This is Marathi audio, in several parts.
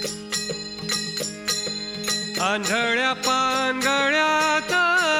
आंधळ्या पानगळ्यात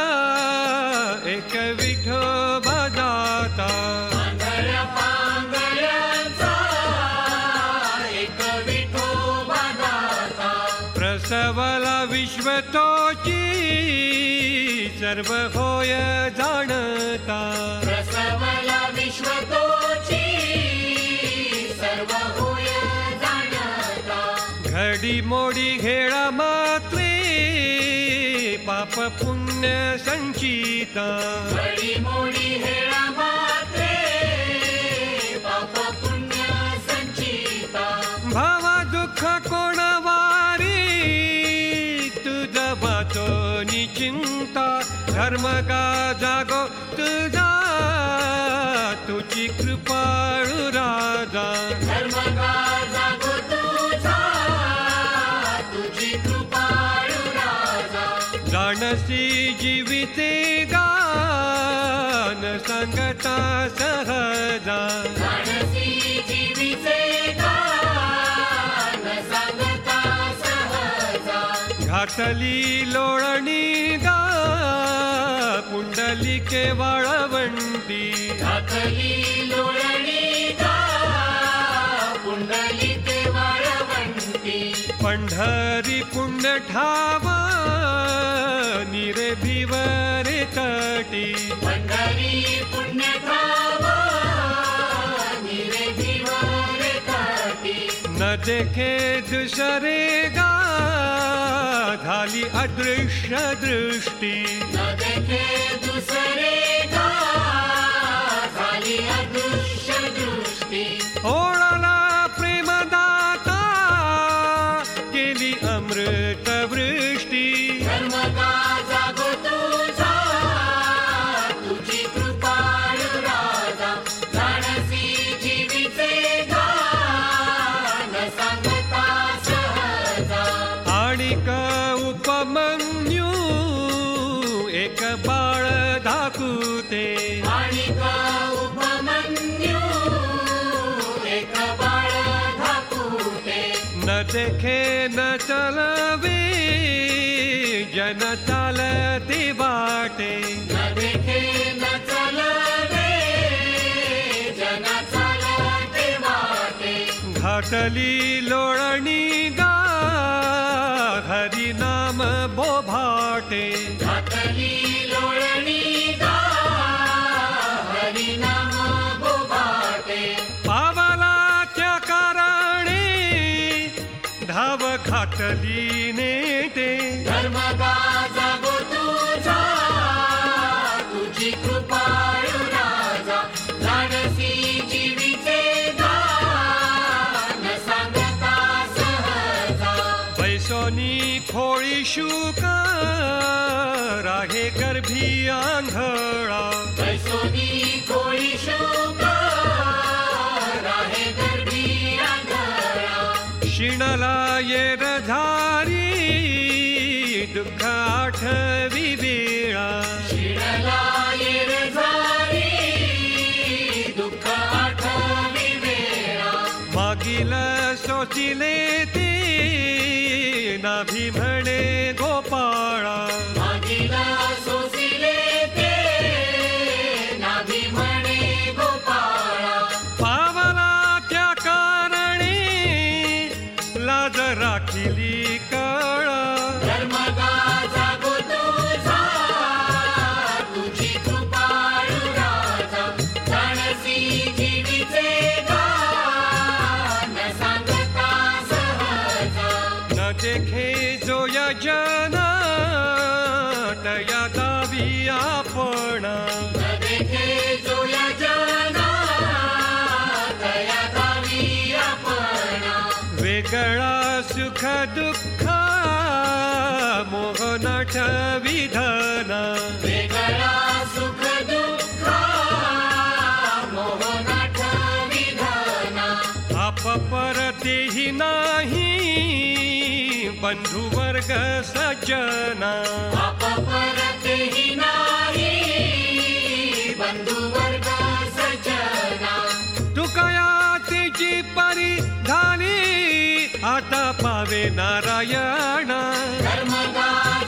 एक विठोबा जाता, आंधळ्या पांगळ्यांचा एक विठोबा दाता. प्रसवला विश्वतोची सर्व होय जाणता, प्रसवला विश्वतोची सर्व होय जाणता. घडी मोडी घेळा मात्रे पाप पुण्य संचिता, घडी मोडी हेळा मात्रे पाप पुण्य संचिता. भावा दुःख कोण वारी तुझा बातो निचिंता, धर्म का जागो तुझा तुझी कृपाळू राजा, धर्म का जागो तुझा तुझी कृपाळू राजा. जाणसी जीविते गान सांगता सहजा, जानसी जीवीचे गान सांगता सहजा. घातली लोळणी गा पुंडलिके वाळवंटी, घातली लोळणी गा पुंडलिके वाळवंटी. पंढरी पुण्य ठावा निरे भिवरे तटी, पंढरी पुण्य ठावा निरे भिवरे तटी. न देखे दुसरे गा झाली अदृश्य दृष्टी, न देखे दुसरे गा झाली अदृश्य दृष्टी. ओळला प्रेमदाता केली अमृत वृष्टी, धर्म का जागो तुझा तुझी कृपाळू राजा. जानसी जीवीचे गान सांगता सहजा. आणिक उपमन्यू एक बाळ धाकुते, आणि का उपमन्यू एक बाळ धाकुटे. न देखे न चलवे जन चालते वाटे, न देखे न चलवे जन चालते वाटे. घातली लोळणी गा हरी नाम बोभाटे, घातली लोळणी गा हरी नाम बोभाटे. पावलाच्या कारणे धाव घातली नेटे, धर्म का जागो तुझा तुझी कृपाळू राजा. जानसी जीवीचे गान सांगता सहजा. पैसोनी खोळी शुक राहे गर्भी आंधळा, पैसोनी कोळी शोक राहे गर्भी आंधळा. शिणला येर झारी दुःख आठवी वेळा, शिणला येर झाली दुःख आठवी वेळा. मागील सोचिले ते नाभी म्हणे गोपाळा, मागीला सोसिले ते नाभी म्हणे गोपाळा. पावला त्या कारणे लाज राखिली कळा, धर्म का जागो तुझा तुझी कृपाळू राजा. जानसी जीवीचे गान सांगता सहजा. न देखे जो यजना तया दावी आपणा, न देखे जो या जना दया दावी आपणा. वेगळा सुख दुःख मोहनाठ विधना, वेगळा सुख दुःख मोहनाठ विधना. आप परतेही नाही बंधु वर्ग सज्जना, आप परतेही नाही बंधु वर्ग सज्जना. तुकया तिची परिधानी आता भावे नारायण धर्मदाता